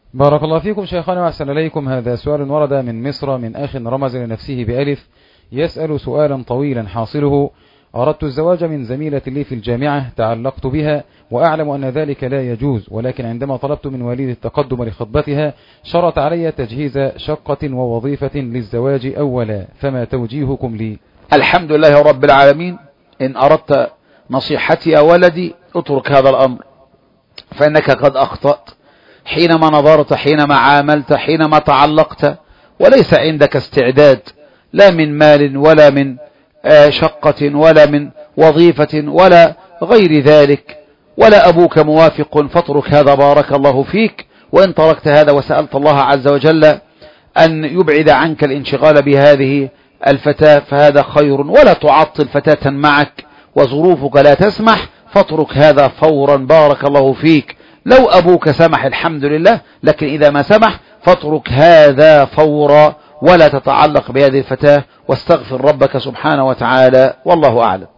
بارك الله فيكم شيخنا وأحسن إليكم. هذا سؤال ورد من مصر من أخ رمز لنفسه بألف، يسأل سؤالا طويلا حاصله: أردت الزواج من زميلة لي في الجامعة، تعلقت بها وأعلم أن ذلك لا يجوز، ولكن عندما طلبت من والدي التقدم لخطبتها شرط علي تجهيز شقة ووظيفة للزواج أولا، فما توجيهكم لي؟ الحمد لله رب العالمين. إن أردت نصيحتي يا ولدي اترك هذا الأمر، فإنك قد أخطأت حينما نظرت، حينما عاملت، حينما تعلقت، وليس عندك استعداد لا من مال ولا من شقة ولا من وظيفة ولا غير ذلك، ولا أبوك موافق، فاترك هذا بارك الله فيك. وإن تركت هذا وسألت الله عز وجل أن يبعد عنك الانشغال بهذه الفتاة فهذا خير، ولا تعطل فتاة معك وظروفك لا تسمح، فاترك هذا فورا بارك الله فيك. لو أبوك سمح الحمد لله، لكن إذا ما سمح فاترك هذا فورا ولا تتعلق بهذه الفتاة، واستغفر ربك سبحانه وتعالى، والله أعلم.